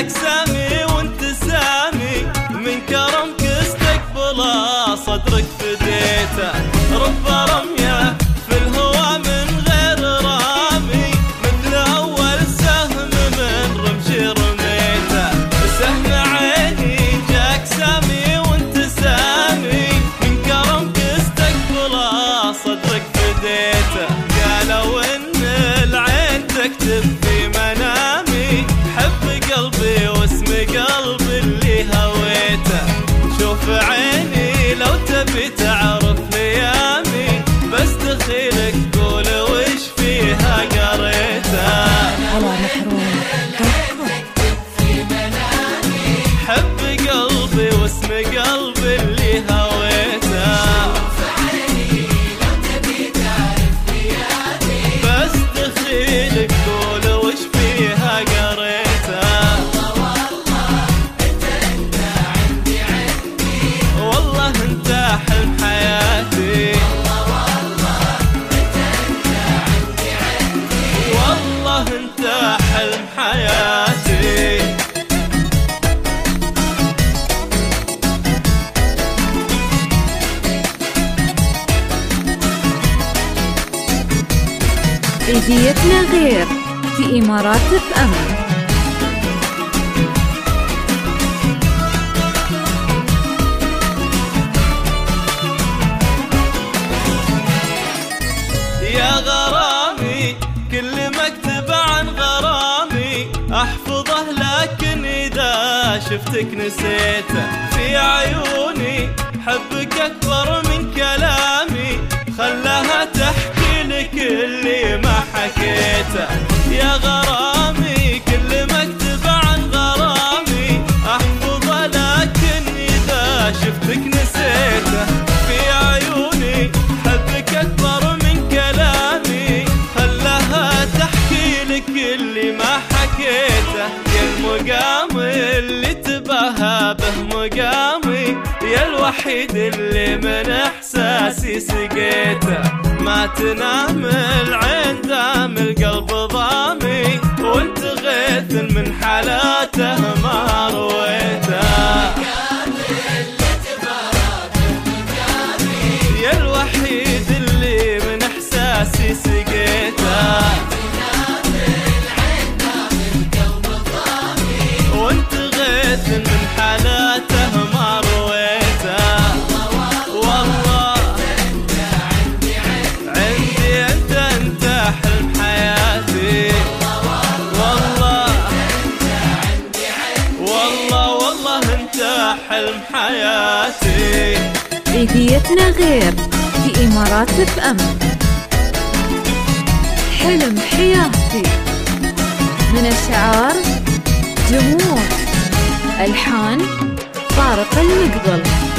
جاك سامي وانت سامي، من كرمك استقبله صدرك فديته. رب رميه في الهوى من غير رامي، مثل اول سهم من رمشي رميته. سهم عيني جاك سامي وانت سامي، من كرمك استقبله صدرك فديته. قالوا ان العين تكتب في منامي، حب قلبي واسم قلبي اللي هويته. شوف عيني لو تبي تعرف ليامي، بس دخيلك قول وش فيها قريته. هلا محروم في منامي، حب قلبي واسم قلبي اللي هويته. شوف عيني لو تبي تعرف ليامي، بس دخيلك قول وش فيها قريته. والله انت حلم حياتي، والله انت حلم حياتي. عيديتنا غير في إمارات أمن. يا غرامي كل مكتب عن غرامي، احفظه لكن اذا شفتك نسيته. في عيوني حبك اكبر من كلامي، خلاها تحكي لك اللي ما حكيته. يا غرامي كل مكتب عن غرامي، احفظه لكن اذا شفتك نسيته. في عيوني حبك اكبر من كلامي، خلاها تحكي لك اللي ما حكيته. يا المقام اللي تباهى به مقامي، يا الوحيد اللي من احساسي سقيته. ما تنام العين دام القلب ضامي، وانت غيث من حالاته ما رويته. يا الوحيد اللي من احساسي سقيته. وانت غيث من حالاته ما رويته. والله عندي انت حلم حياتي. والله والله انت حلم حياتي. عيديتنا غير في إمارات أمن. حلم حياتي من أشعار جمهور، ألحان طارق المقبل.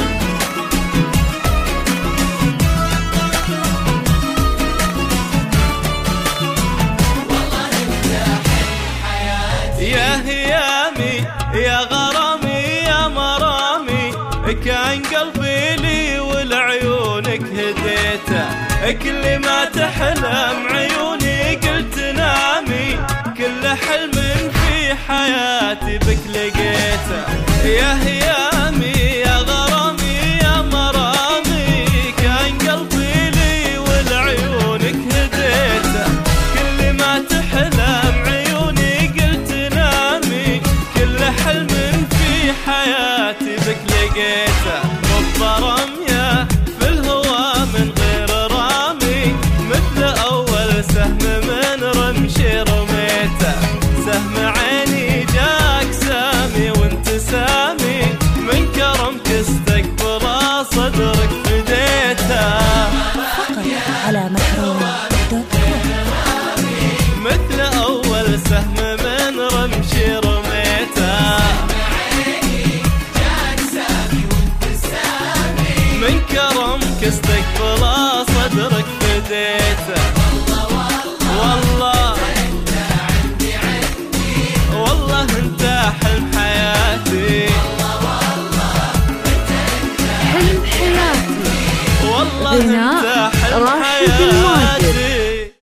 يا هيامي يا غرامي يا مرامي، كان قلبي لي ولعيونك هديته. كل ما تحلم عيوني قلت نامي، كل حلم في حياتي بك لقيته. يا هيامي يا غرامي يا مرامي، كان قلبي لي ولعيونك هديته. كل ما تحلم عيوني قلت نامي، كل حلم في حياتي بك لقيته. رب رميه في الهوى من غير رامي، مثل اول سهم من رمشي رميته. سهم عيني جاك سامي وانت سامي، من كرمك استقبله صدرك فديته. فقط على محروم.com. مثل اول سهم من رمشي رميته. من كرمك استقبله صدرك فديته. والله والله انت حلم حياتي. حلم حياتي والله غناء انت حلم راشد حياتي. الماجد.